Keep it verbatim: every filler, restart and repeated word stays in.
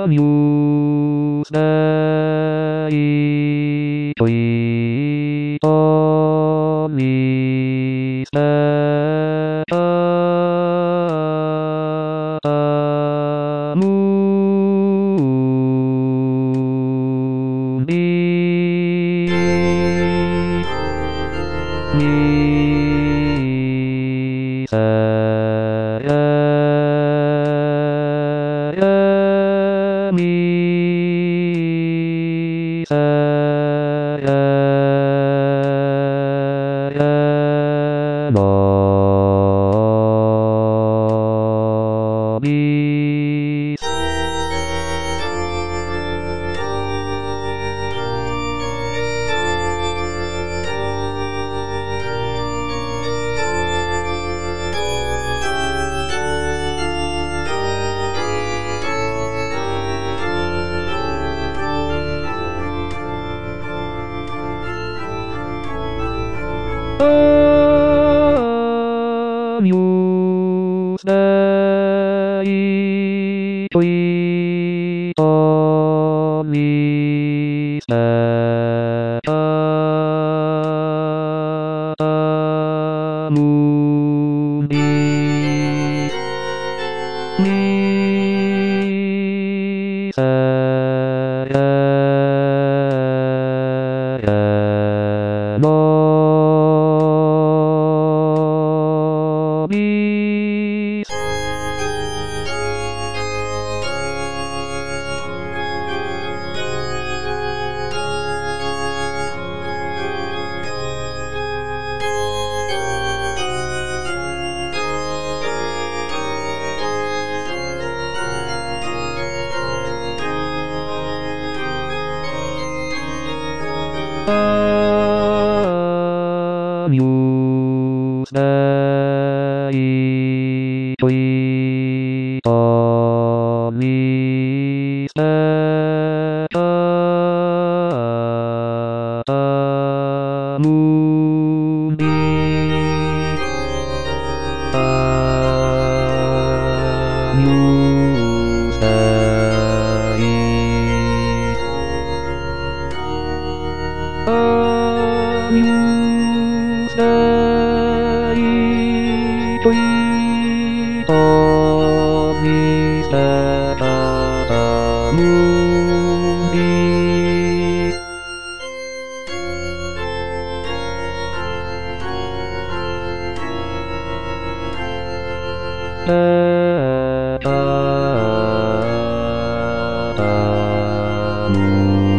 ミュースダイトイトミスタームービミサヤヤミサヤヤのビスミュースダイトイトミスタームービミサヤヤのビスミュースダイトイトミスタームービミュースダイミュースダイトイトミスタームービタタタム